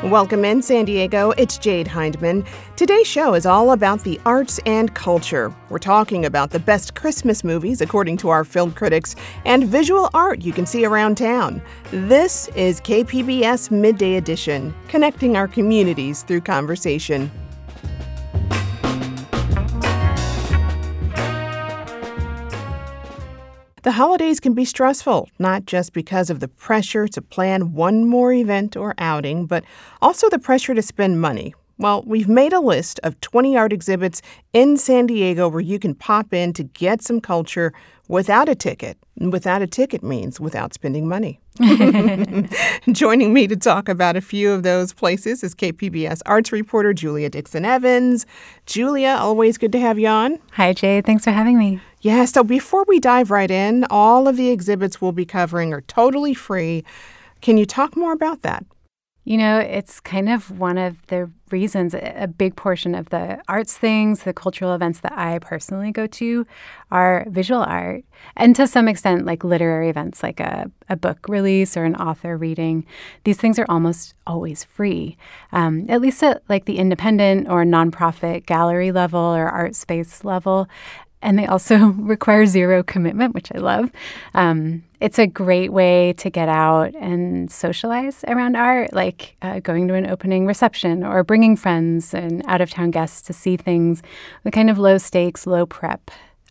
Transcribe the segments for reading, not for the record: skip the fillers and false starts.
Welcome in, San Diego. It's Jade Hindman. Today's show is all about the arts and culture. We're talking about the best Christmas movies, according to our film critics, and visual art you can see around town. This is KPBS Midday Edition, connecting our communities through conversation. The holidays can be stressful, not just because of the pressure to plan one more event or outing, but also the pressure to spend money. Well, we've made a list of 20 art exhibits in San Diego where you can pop in to get some culture without a ticket. And without a ticket means without spending money. Joining me to talk about a few of those places is KPBS arts reporter Julia Dixon-Evans. Julia, always good to have you on. Hi, Jay. Thanks for having me. Yeah, so before we dive right in, all of the exhibits we'll be covering are totally free. Can you talk more about that? You know, it's kind of one of the reasons, a big portion of the arts things, the cultural events that I personally go to are visual art. And to some extent, like literary events, like a book release or an author reading. These things are almost always free, at least at like the independent or nonprofit gallery level or art space level. And they also require zero commitment, which I love. It's a great way to get out and socialize around art, like going to an opening reception or bringing friends and out-of-town guests to see things with kind of low stakes, low prep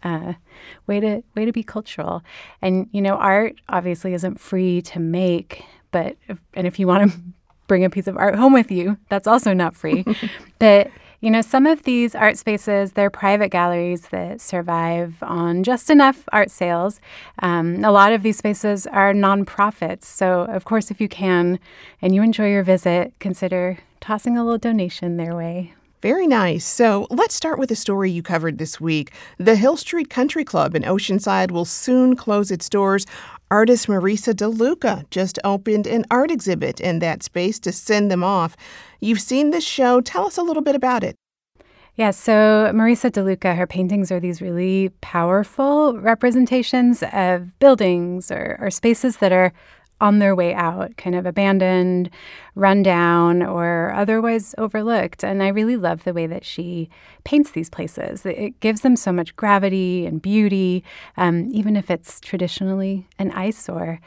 way to be cultural. And, you know, art obviously isn't free to make, but if you want to bring a piece of art home with you, that's also not free. But you know, some of these art spaces, they're private galleries that survive on just enough art sales. A lot of these spaces are nonprofits. So, of course, if you can and you enjoy your visit, consider tossing a little donation their way. Very nice. So let's start with a story you covered this week. The Hill Street Country Club in Oceanside will soon close its doors. Artist Marisa DeLuca just opened an art exhibit in that space to send them off. You've seen this show. Tell us a little bit about it. Yeah, so Marisa DeLuca, her paintings are these really powerful representations of buildings or spaces that are on their way out, kind of abandoned, run down, or otherwise overlooked. And I really love the way that she paints these places. It gives them so much gravity and beauty, even if it's traditionally an eyesore.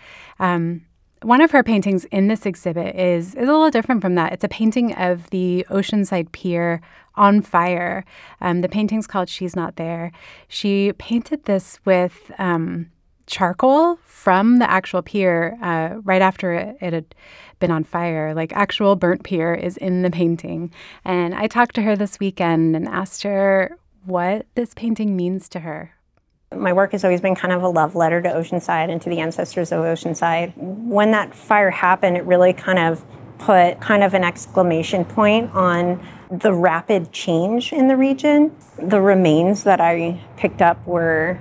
One of her paintings in this exhibit is a little different from that. It's a painting of the Oceanside Pier on fire. The painting's called She's Not There. She painted this with charcoal from the actual pier right after it had been on fire. Like actual burnt pier is in the painting. And I talked to her this weekend and asked her what this painting means to her. My work has always been kind of a love letter to Oceanside and to the ancestors of Oceanside. When that fire happened, it really kind of put kind of an exclamation point on the rapid change in the region. The remains that I picked up were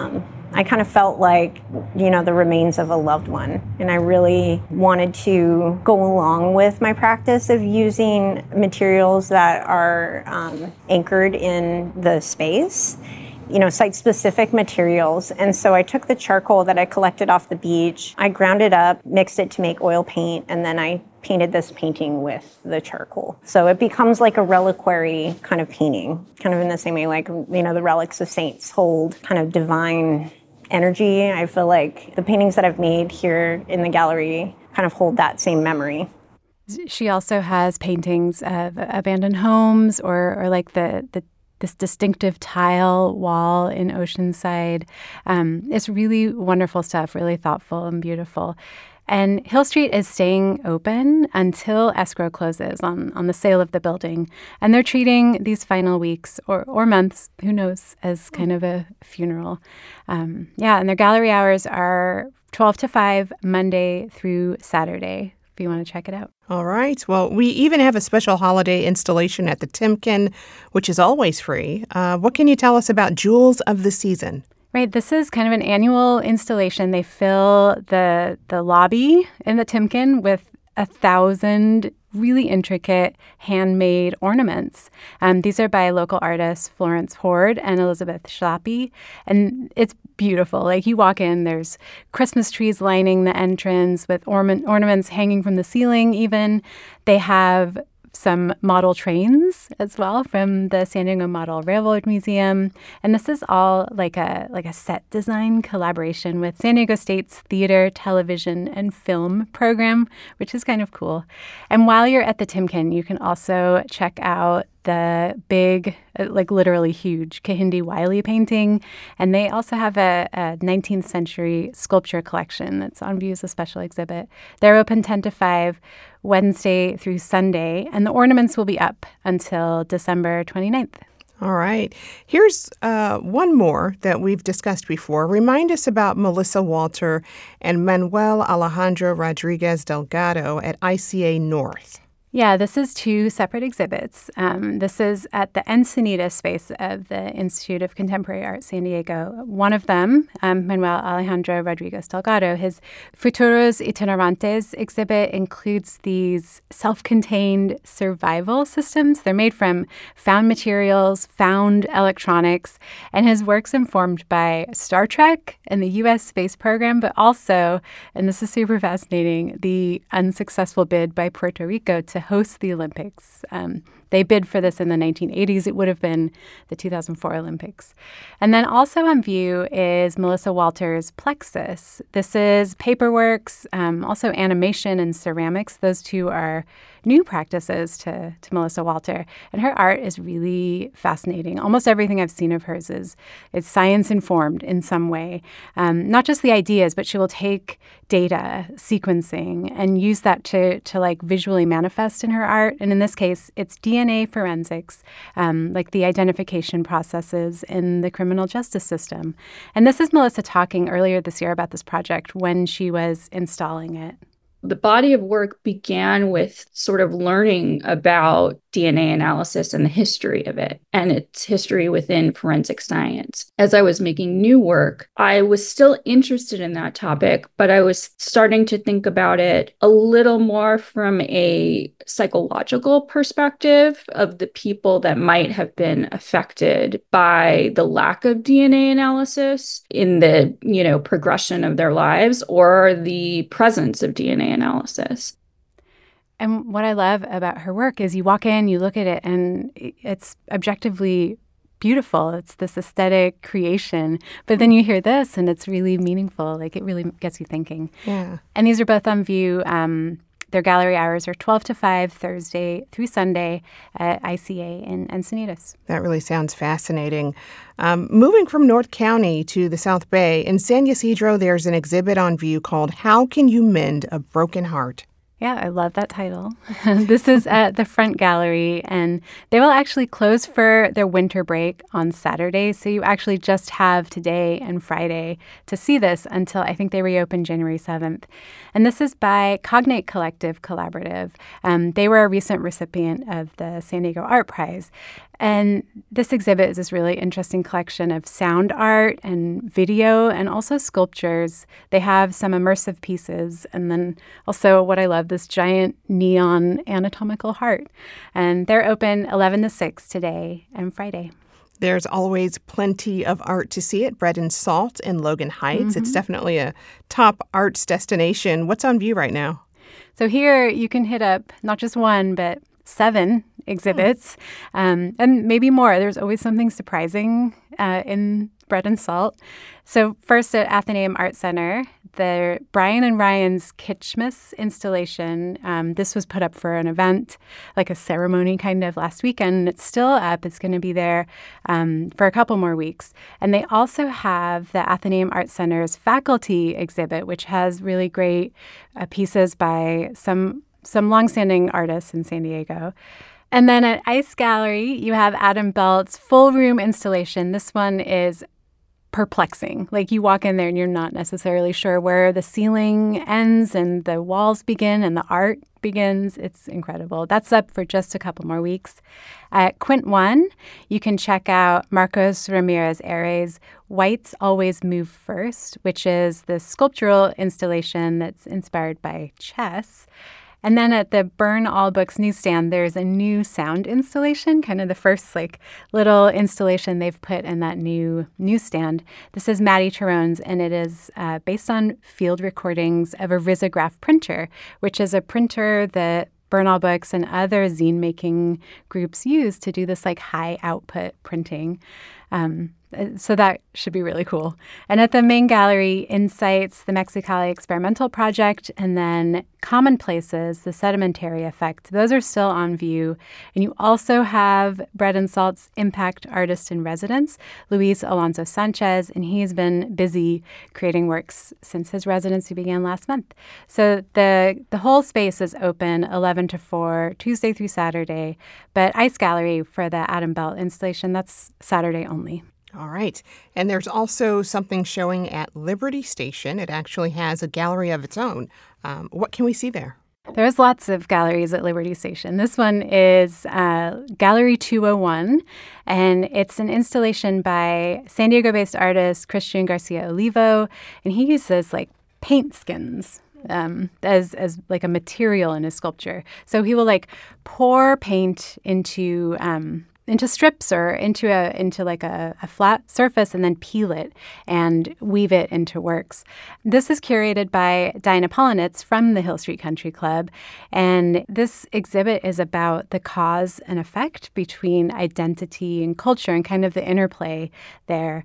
I kind of felt like, you know, the remains of a loved one. And I really wanted to go along with my practice of using materials that are anchored in the space, you know, site-specific materials. And so I took the charcoal that I collected off the beach, I ground it up, mixed it to make oil paint, and then I painted this painting with the charcoal. So it becomes like a reliquary kind of painting, kind of in the same way like, you know, the relics of saints hold kind of divine energy. I feel like the paintings that I've made here in the gallery kind of hold that same memory. She also has paintings of abandoned homes or like this distinctive tile wall in Oceanside. It's really wonderful stuff, really thoughtful and beautiful. And Hill Street is staying open until escrow closes on the sale of the building. And they're treating these final weeks or months, who knows, as kind of a funeral. And their gallery hours are 12 to 5, Monday through Saturday, if you want to check it out. All right. Well, we even have a special holiday installation at the Timken, which is always free. What can you tell us about Jewels of the Season? Right. This is kind of an annual installation. They fill the lobby in the Timken with 1,000 really intricate handmade ornaments. These are by local artists Florence Horde and Elizabeth Schlappi, and it's beautiful. Like, you walk in, there's Christmas trees lining the entrance with ornaments hanging from the ceiling even. They have some model trains as well from the San Diego Model Railroad Museum. And this is all like a set design collaboration with San Diego State's theater, television, and film program, which is kind of cool. And while you're at the Timken, you can also check out the big, like literally huge Kehinde Wiley painting. And they also have a 19th century sculpture collection that's on view as a special exhibit. They're open 10 to 5 Wednesday through Sunday, and the ornaments will be up until December 29th. All right. Here's one more that we've discussed before. Remind us about Melissa Walter and Manuel Alejandro Rodriguez Delgado at ICA North. Yeah, this is 2 separate exhibits. This is at the Encinitas space of the Institute of Contemporary Art San Diego. One of them, Manuel Alejandro Rodriguez Delgado, his Futuros Itinerantes exhibit includes these self-contained survival systems. They're made from found materials, found electronics, and his work's informed by Star Trek and the U.S. space program, but also, and this is super fascinating, the unsuccessful bid by Puerto Rico to host the Olympics. They bid for this in the 1980s. It would have been the 2004 Olympics. And then also on view is Melissa Walter's Plexus. This is paperworks, also animation and ceramics. Those 2 are new practices to Melissa Walter. And her art is really fascinating. Almost everything I've seen of hers is science-informed in some way. Not just the ideas, but she will take data, sequencing, and use that to like visually manifest in her art. And in this case, it's DNA forensics, like the identification processes in the criminal justice system. And this is Melissa talking earlier this year about this project when she was installing it. The body of work began with sort of learning about DNA analysis and the history of it and its history within forensic science. As I was making new work, I was still interested in that topic, but I was starting to think about it a little more from a psychological perspective of the people that might have been affected by the lack of DNA analysis in the, progression of their lives or the presence of DNA analysis. And what I love about her work is you walk in, you look at it, and it's objectively beautiful. It's this aesthetic creation. But then you hear this, and it's really meaningful. Like, it really gets you thinking. Yeah. And these are both on view. Their gallery hours are 12 to 5, Thursday through Sunday at ICA in Encinitas. That really sounds fascinating. Moving from North County to the South Bay, in San Ysidro, there's an exhibit on view called How Can You Mend a Broken Heart? Yeah, I love that title. This is at the Front Gallery, and they will actually close for their winter break on Saturday. So you actually just have today and Friday to see this until I think they reopen January 7th. And this is by Cognate Collective Collaborative. They were a recent recipient of the San Diego Art Prize. And this exhibit is this really interesting collection of sound art and video and also sculptures. They have some immersive pieces and then also what I love, this giant neon anatomical heart. And they're open 11 to 6 today and Friday. There's always plenty of art to see at Bread and Salt in Logan Heights. Mm-hmm. It's definitely a top arts destination. What's on view right now? So here you can hit up not just one, but 7 exhibits, and maybe more. There's always something surprising in Bread and Salt. So first at Athenaeum Art Center, the Brian and Ryan's Kitschmas installation. This was put up for an event, like a ceremony kind of last weekend, and it's still up. It's going to be there for a couple more weeks. And they also have the Athenaeum Art Center's faculty exhibit, which has really great pieces by some longstanding artists in San Diego. And then at Ice Gallery, you have Adam Belt's full room installation. This one is perplexing. Like, you walk in there and you're not necessarily sure where the ceiling ends and the walls begin and the art begins. It's incredible. That's up for just a couple more weeks. At Quint 1, you can check out Marcos Ramirez Ares' Whites Always Move First, which is the sculptural installation that's inspired by chess. And then at the Burn All Books newsstand, there's a new sound installation, kind of the first little installation they've put in that new newsstand. This is Maddie Tyrone's, and it is based on field recordings of a risograph printer, which is a printer that Burn All Books and other zine-making groups use to do this high-output printing. So that should be really cool. And at the main gallery, Insights, the Mexicali Experimental Project, and then Commonplaces, the Sedimentary Effect. Those are still on view. And you also have Bread and Salt's Impact Artist in Residence, Luis Alonso Sanchez, and he's been busy creating works since his residency began last month. So the whole space is open 11 to 4, Tuesday through Saturday, but Ice Gallery for the Adam Belt installation, that's Saturday only. All right. And there's also something showing at Liberty Station. It actually has a gallery of its own. What can we see there? There's lots of galleries at Liberty Station. This one is Gallery 201, and it's an installation by San Diego-based artist Christian Garcia Olivo, and he uses paint skins as a material in his sculpture. So he will pour paint into strips or into a flat surface and then peel it and weave it into works. This is curated by Diana Polonitz from the Hill Street Country Club, and this exhibit is about the cause and effect between identity and culture and kind of the interplay there.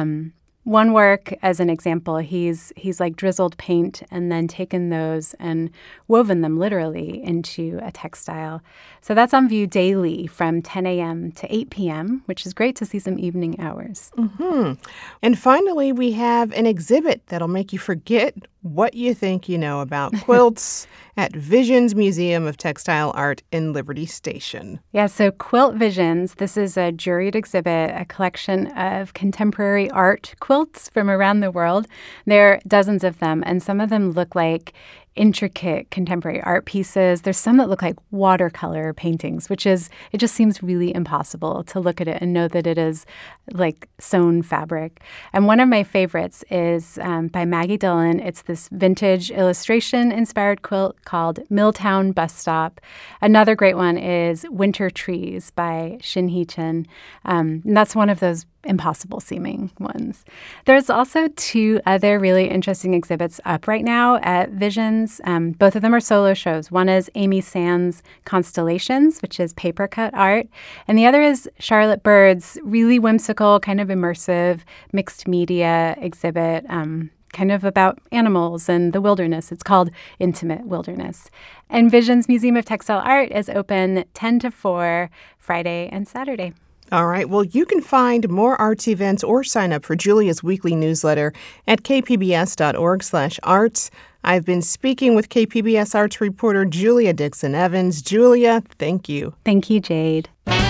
One work, as an example, he's drizzled paint and then taken those and woven them literally into a textile. So that's on view daily from 10 a.m. to 8 p.m., which is great to see some evening hours. Mm-hmm. And finally, we have an exhibit that'll make you forget what you think you know about quilts at Visions Museum of Textile Art in Liberty Station. Yeah, so Quilt Visions, this is a juried exhibit, a collection of contemporary art quilts from around the world. There are dozens of them, and some of them look like intricate contemporary art pieces. There's some that look like watercolor paintings, it just seems really impossible to look at it and know that it is sewn fabric. And one of my favorites is by Maggie Dillon. It's this vintage illustration-inspired quilt called Milltown Bus Stop. Another great one is Winter Trees by Shin Hee Chin. And that's one of those impossible-seeming ones. There's also two other really interesting exhibits up right now at Visions. Both of them are solo shows. One is Amy Sands' Constellations, which is paper cut art, and the other is Charlotte Bird's really whimsical, kind of immersive, mixed media exhibit, kind of about animals and the wilderness. It's called Intimate Wilderness. And Visions Museum of Textile Art is open 10 to 4 Friday and Saturday. All right. Well, you can find more arts events or sign up for Julia's weekly newsletter at kpbs.org/arts. I've been speaking with KPBS arts reporter Julia Dixon Evans. Julia, thank you. Thank you, Jade.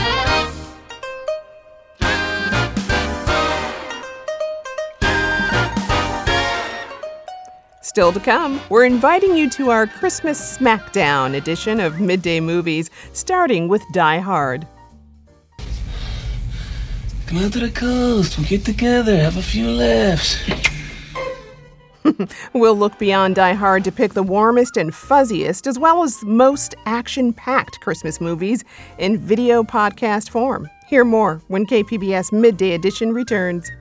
Still to come, we're inviting you to our Christmas Smackdown edition of Midday Movies, starting with Die Hard. Come out to the coast. We'll get together, have a few laughs. We'll look beyond Die Hard to pick the warmest and fuzziest, as well as most action-packed Christmas movies in video podcast form. Hear more when KPBS Midday Edition returns.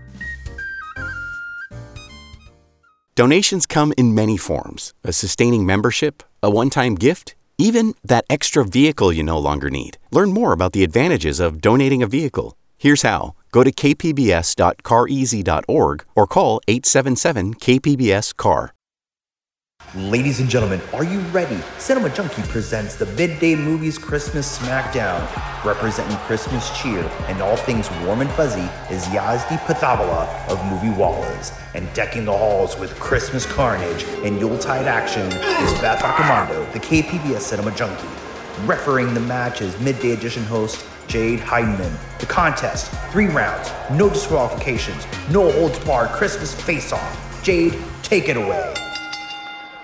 Donations come in many forms: a sustaining membership, a one-time gift, even that extra vehicle you no longer need. Learn more about the advantages of donating a vehicle. Here's how. Go to kpbs.careasy.org or call 877-KPBS-CAR. Ladies and gentlemen, are you ready? Cinema Junkie presents the Midday Movies Christmas Smackdown. Representing Christmas cheer and all things warm and fuzzy is Yazdi Pathabala of Movie Wallahs. And decking the halls with Christmas carnage and Yuletide action is Beth Accomando, the KPBS Cinema Junkie. Refereeing the match is Midday Edition host Jade Heidemann. The contest, 3 rounds, no disqualifications, no holds barred Christmas face-off. Jade, take it away.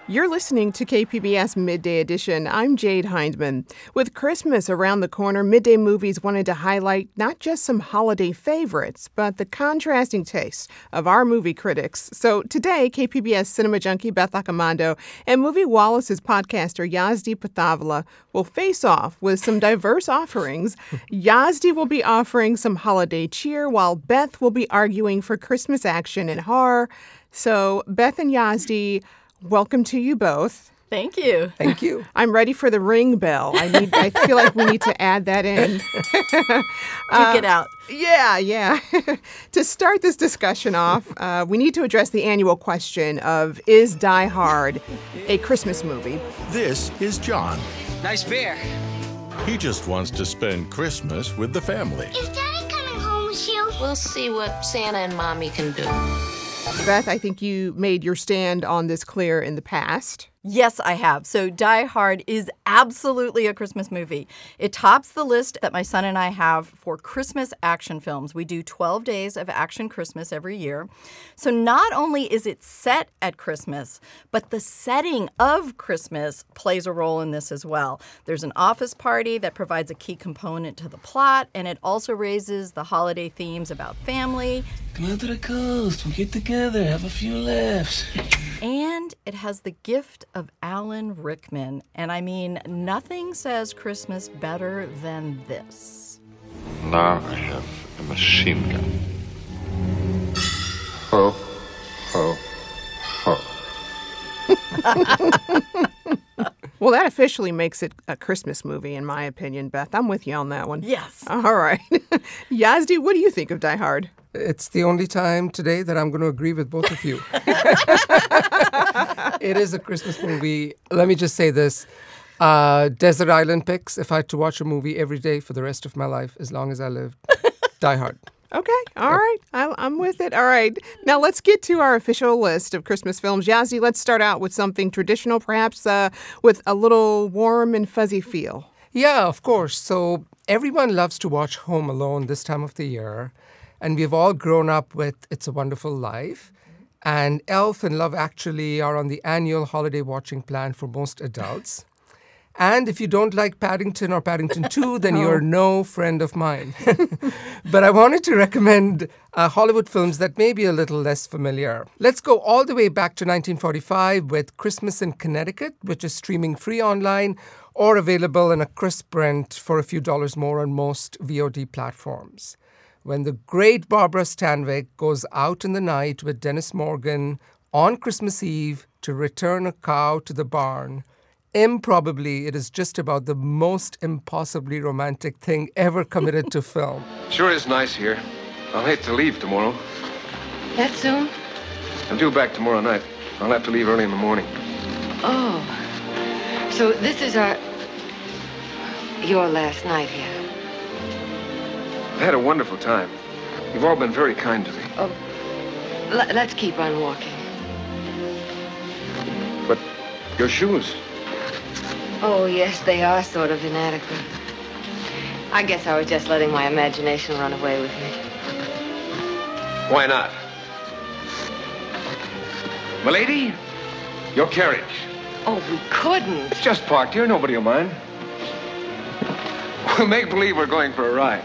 You're listening to KPBS Midday Edition. I'm Jade Hindman. With Christmas around the corner, Midday Movies wanted to highlight not just some holiday favorites, but the contrasting tastes of our movie critics. So today, KPBS cinema junkie Beth Accomando and Movie Wallace's podcaster Yazdi Pathavala will face off with some diverse offerings. Yazdi will be offering some holiday cheer, while Beth will be arguing for Christmas action and horror. So Beth and Yazdi, welcome to you both. Thank you. Thank you. I'm ready for the ring bell. I feel like we need to add that in. Kick it out. Yeah. To start this discussion off, we need to address the annual question of, is Die Hard a Christmas movie? This is John. Nice beer. He just wants to spend Christmas with the family. Is Daddy coming home with you? We'll see what Santa and Mommy can do. Beth, I think you made your stand on this clear in the past. Yes, I have. So Die Hard is absolutely a Christmas movie. It tops the list that my son and I have for Christmas action films. We do 12 days of action Christmas every year. So not only is it set at Christmas, but the setting of Christmas plays a role in this as well. There's an office party that provides a key component to the plot, and it also raises the holiday themes about family. Come out to the coast. We'll get together, have a few laughs. And it has the gift of Alan Rickman. And I mean, nothing says Christmas better than this. Now I have a machine gun. Ho, ho, ho. Well, that officially makes it a Christmas movie, in my opinion, Beth. I'm with you on that one. Yes. All right. Yazdi, what do you think of Die Hard? It's the only time today that I'm going to agree with both of you. It is a Christmas movie. Let me just say this. Desert Island Picks, if I had to watch a movie every day for the rest of my life, as long as I lived, Die Hard. Okay. All right. I'm with it. All right. Now let's get to our official list of Christmas films. Yazdi, let's start out with something traditional, perhaps with a little warm and fuzzy feel. Yeah, of course. So everyone loves to watch Home Alone this time of the year. And we've all grown up with It's a Wonderful Life. And Elf and Love Actually are on the annual holiday watching plan for most adults. And if you don't like Paddington or Paddington 2, then you're no friend of mine. But I wanted to recommend Hollywood films that may be a little less familiar. Let's go all the way back to 1945 with Christmas in Connecticut, which is streaming free online or available in a crisp rent for a few dollars more on most VOD platforms. When the great Barbara Stanwyck goes out in the night with Dennis Morgan on Christmas Eve to return a cow to the barn, improbably, it is just about the most impossibly romantic thing ever committed to film. Sure is nice here. I'll hate to leave tomorrow. That soon? I'm due back tomorrow night. I'll have to leave early in the morning. Oh. So this is your last night here. I had a wonderful time. You've all been very kind to me. Oh, let's keep on walking. But your shoes... Oh, yes, they are sort of inadequate. I guess I was just letting my imagination run away with me. Why not? Milady, your carriage. Oh, we couldn't. It's just parked here. Nobody will mind. We'll make believe we're going for a ride.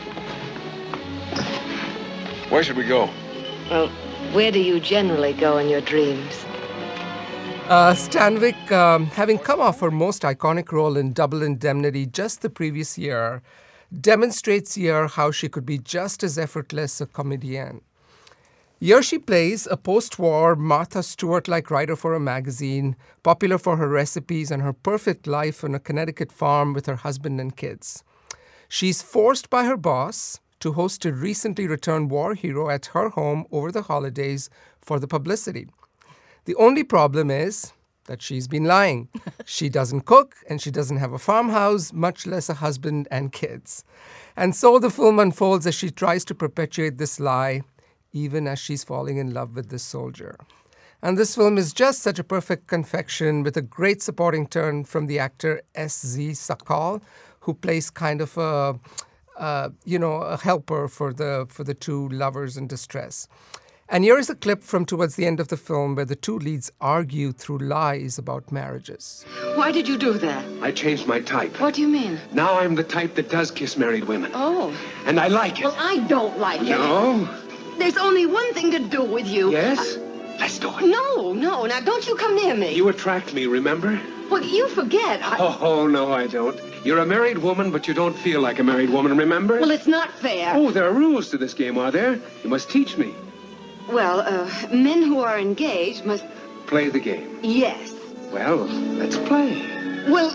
Where should we go? Well, where do you generally go in your dreams? Stanwyck, having come off her most iconic role in Double Indemnity just the previous year, demonstrates here how she could be just as effortless a comedienne. Here she plays a post-war Martha Stewart-like writer for a magazine, popular for her recipes and her perfect life on a Connecticut farm with her husband and kids. She's forced by her boss to host a recently returned war hero at her home over the holidays for the publicity. The only problem is that she's been lying. She doesn't cook and she doesn't have a farmhouse, much less a husband and kids. And so the film unfolds as she tries to perpetuate this lie, even as she's falling in love with this soldier. And this film is just such a perfect confection with a great supporting turn from the actor S.Z. Sakal, who plays kind of a helper for the two lovers in distress. And here is a clip from towards the end of the film where the two leads argue through lies about marriages. Why did you do that? I changed my type. What do you mean? Now I'm the type that does kiss married women. Oh. And I like it. Well, I don't like it. No? There's only one thing to do with you. Yes? Let's do it. No. Now don't you come near me. You attract me, remember? Well, you forget. Oh, no, I don't. You're a married woman, but you don't feel like a married woman, remember? Well, it's not fair. Oh, there are rules to this game, are there? You must teach me. Well, men who are engaged must... Play the game. Yes. Well, let's play. Well...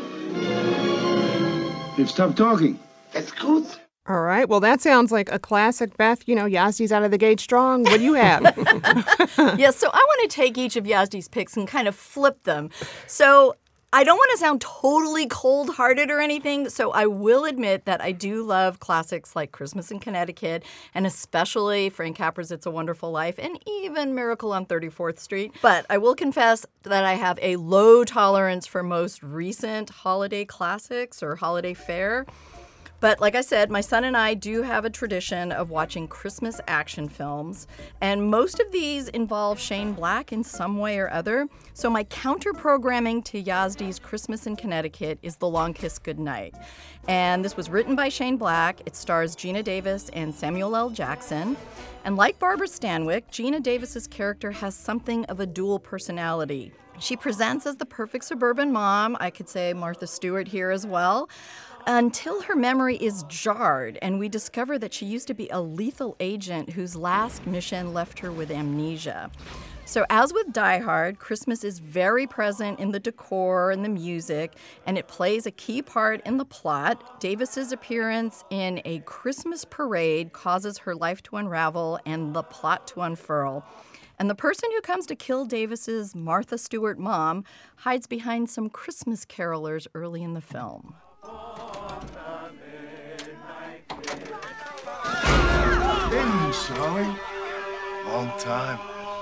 You've stopped talking. That's good. All right. Well, that sounds like a classic, Beth. You know, Yazdi's out of the gate strong. What do you have? Yes, so I want to take each of Yazdi's picks and kind of flip them. So I don't want to sound totally cold-hearted or anything, so I will admit that I do love classics like Christmas in Connecticut, and especially Frank Capra's It's a Wonderful Life, and even Miracle on 34th Street. But I will confess that I have a low tolerance for most recent holiday classics or holiday fare. But like I said, my son and I do have a tradition of watching Christmas action films, and most of these involve Shane Black in some way or other. So my counter-programming to Yazdi's Christmas in Connecticut is The Long Kiss Goodnight. And this was written by Shane Black. It stars Gina Davis and Samuel L. Jackson. And like Barbara Stanwyck, Gina Davis's character has something of a dual personality. She presents as the perfect suburban mom. I could say Martha Stewart here as well. Until her memory is jarred and we discover that she used to be a lethal agent whose last mission left her with amnesia. So as with Die Hard, Christmas is very present in the decor and the music, and it plays a key part in the plot. Davis's appearance in a Christmas parade causes her life to unravel and the plot to unfurl. And the person who comes to kill Davis's Martha Stewart mom hides behind some Christmas carolers early in the film. Hey, Charlie. Long time.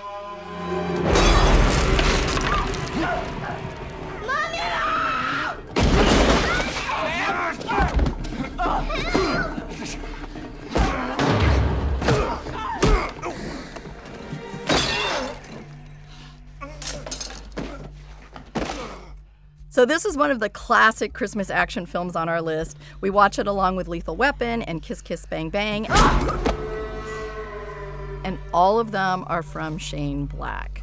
So this is one of the classic Christmas action films on our list. We watch it along with Lethal Weapon and Kiss Kiss Bang Bang. And all of them are from Shane Black.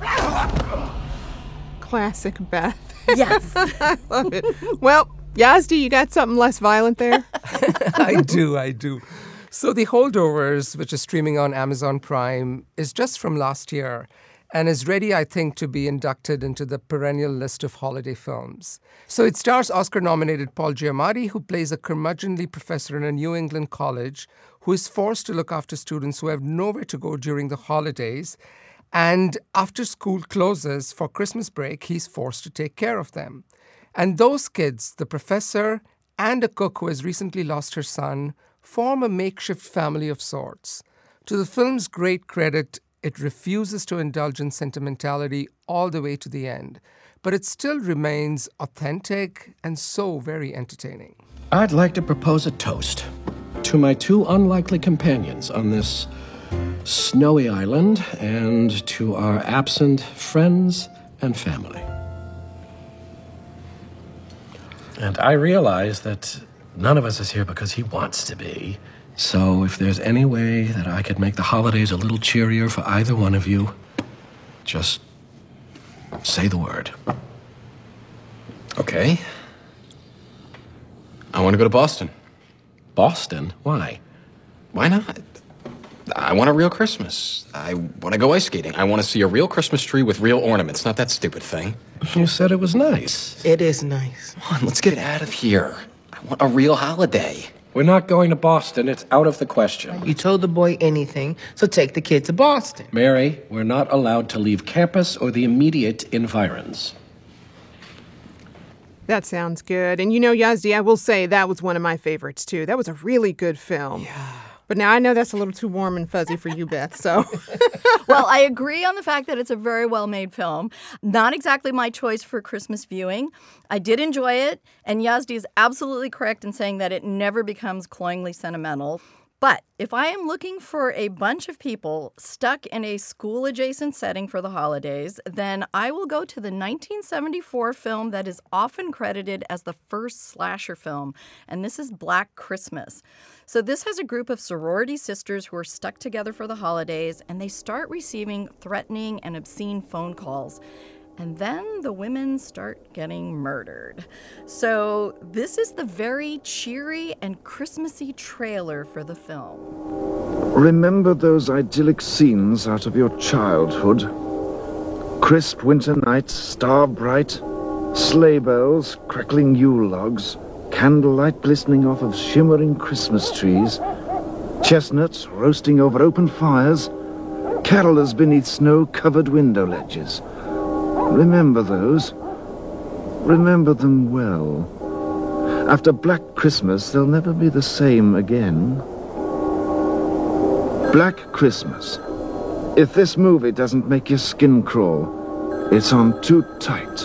Classic Beth. Yes. I love it. Well, Yazdi, you got something less violent there? I do. So The Holdovers, which is streaming on Amazon Prime, is just from last year and is ready, I think, to be inducted into the perennial list of holiday films. So it stars Oscar-nominated Paul Giamatti, who plays a curmudgeonly professor in a New England college who is forced to look after students who have nowhere to go during the holidays. And after school closes for Christmas break, he's forced to take care of them. And those kids, the professor and a cook who has recently lost her son, form a makeshift family of sorts. To the film's great credit, it refuses to indulge in sentimentality all the way to the end, but it still remains authentic and so very entertaining. I'd like to propose a toast to my two unlikely companions on this snowy island and to our absent friends and family. And I realize that none of us is here because he wants to be. So if there's any way that I could make the holidays a little cheerier for either one of you, just say the word. Okay. I want to go to Boston. Boston? Why? Why not? I want a real Christmas. I want to go ice skating. I want to see a real Christmas tree with real ornaments, not that stupid thing. You said it was nice. It is nice. Come on, let's get out of here. I want a real holiday. We're not going to Boston. It's out of the question. You told the boy anything, so take the kid to Boston. Mary, we're not allowed to leave campus or the immediate environs. That sounds good. And you know, Yazdi, I will say that was one of my favorites, too. That was a really good film. Yeah. But now I know that's a little too warm and fuzzy for you, Beth, so. Well, I agree on the fact that it's a very well-made film. Not exactly my choice for Christmas viewing. I did enjoy it, and Yazdi is absolutely correct in saying that it never becomes cloyingly sentimental. But if I am looking for a bunch of people stuck in a school-adjacent setting for the holidays, then I will go to the 1974 film that is often credited as the first slasher film, and this is Black Christmas. So this has a group of sorority sisters who are stuck together for the holidays, and they start receiving threatening and obscene phone calls. And then the women start getting murdered. So this is the very cheery and Christmassy trailer for the film. Remember those idyllic scenes out of your childhood? Crisp winter nights, star bright, sleigh bells, crackling Yule logs, candlelight glistening off of shimmering Christmas trees, chestnuts roasting over open fires, carolers beneath snow-covered window ledges. Remember those. Remember them well. After Black Christmas, they'll never be the same again. Black Christmas. If this movie doesn't make your skin crawl, it's on too tight.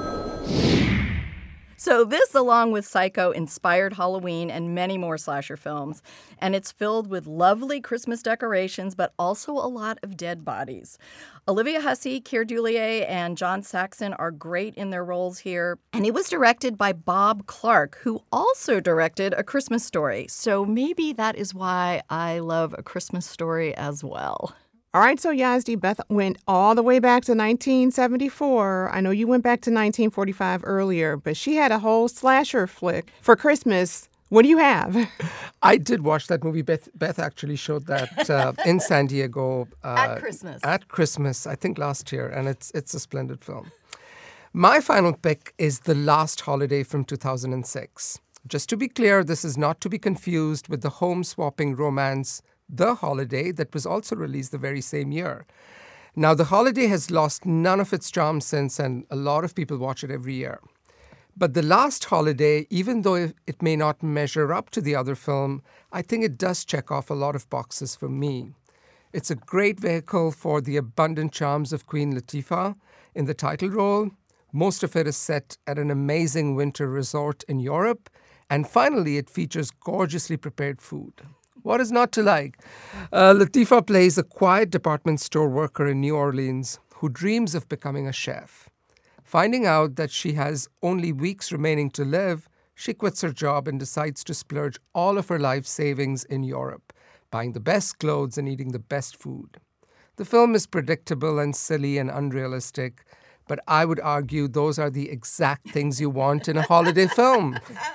So this, along with Psycho, inspired Halloween and many more slasher films. And it's filled with lovely Christmas decorations, but also a lot of dead bodies. Olivia Hussey, Keir Dullea, and John Saxon are great in their roles here. And it was directed by Bob Clark, who also directed A Christmas Story. So maybe that is why I love A Christmas Story as well. All right, so Yazdi, Beth went all the way back to 1974. I know you went back to 1945 earlier, but she had a whole slasher flick for Christmas. What do you have? I did watch that movie. Beth actually showed that in San Diego. At Christmas. At Christmas, I think last year, and it's a splendid film. My final pick is The Last Holiday from 2006. Just to be clear, this is not to be confused with the home-swapping romance The Holiday that was also released the very same year. Now, The Holiday has lost none of its charm since, and a lot of people watch it every year. But The Last Holiday, even though it may not measure up to the other film, I think it does check off a lot of boxes for me. It's a great vehicle for the abundant charms of Queen Latifah in the title role. Most of it is set at an amazing winter resort in Europe. And finally, it features gorgeously prepared food. What is not to like? Latifah plays a quiet department store worker in New Orleans who dreams of becoming a chef. Finding out that she has only weeks remaining to live, she quits her job and decides to splurge all of her life savings in Europe, buying the best clothes and eating the best food. The film is predictable and silly and unrealistic, but I would argue those are the exact things you want in a holiday film.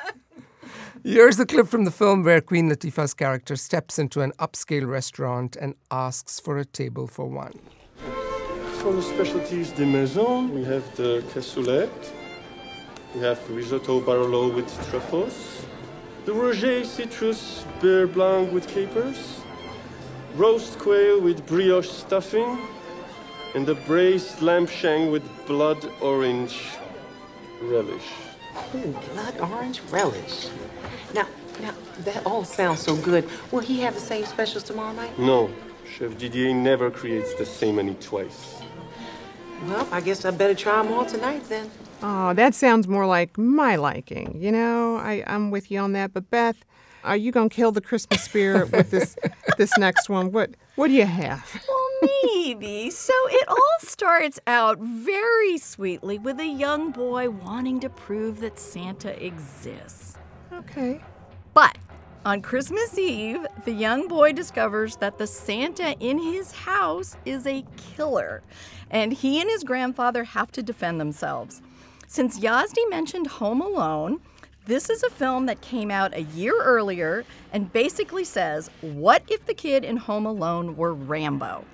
Here's the clip from the film where Queen Latifah's character steps into an upscale restaurant and asks for a table for one. For the specialties de maison, we have the cassoulet, we have risotto barolo with truffles, the Roger citrus beurre blanc with capers, roast quail with brioche stuffing, and the braised lamb shank with blood orange relish. Ooh, blood orange relish. Now, that all sounds so good. Will he have the same specials tomorrow night? No, Chef Didier never creates the same menu twice. Well, I guess I better try them all tonight then. Oh, that sounds more like my liking. You know, I'm with you on that. But Beth, are you going to kill the Christmas spirit with this next one? What do you have? Well, maybe. So it all starts out very sweetly with a young boy wanting to prove that Santa exists. Okay. But on Christmas Eve, the young boy discovers that the Santa in his house is a killer, and he and his grandfather have to defend themselves. Since Yazdi mentioned Home Alone, this is a film that came out a year earlier and basically says, what if the kid in Home Alone were Rambo?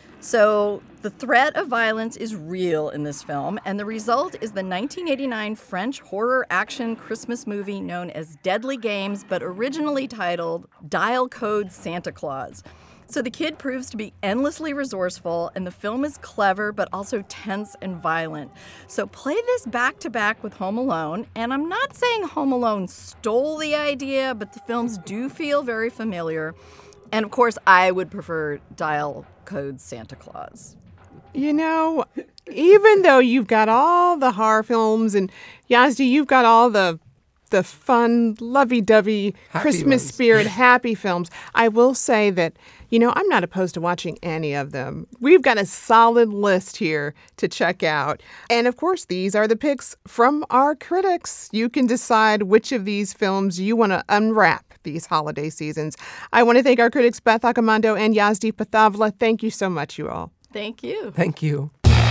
So the threat of violence is real in this film, and the result is the 1989 French horror action Christmas movie known as Deadly Games, but originally titled Dial Code Santa Claus. So the kid proves to be endlessly resourceful, and the film is clever but also tense and violent. So play this back to back with Home Alone, and I'm not saying Home Alone stole the idea, but the films do feel very familiar. And of course, I would prefer Dial Code Santa Claus. You know, even though you've got all the horror films and Yazdi, you've got all the the fun, lovey-dovey, Christmas spirit, happy films. I will say that, I'm not opposed to watching any of them. We've got a solid list here to check out. And of course, these are the picks from our critics. You can decide which of these films you want to unwrap these holiday seasons. I want to thank our critics, Beth Accomando and Yazdi Pathavla. Thank you so much, you all. Thank you. Thank you.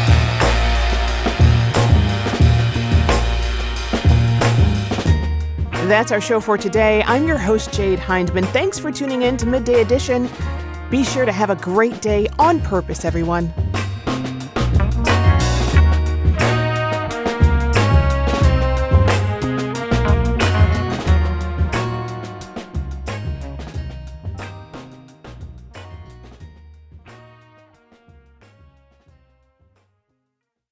That's our show for today. I'm your host, Jade Hindman. Thanks for tuning in to Midday Edition. Be sure to have a great day on purpose, everyone.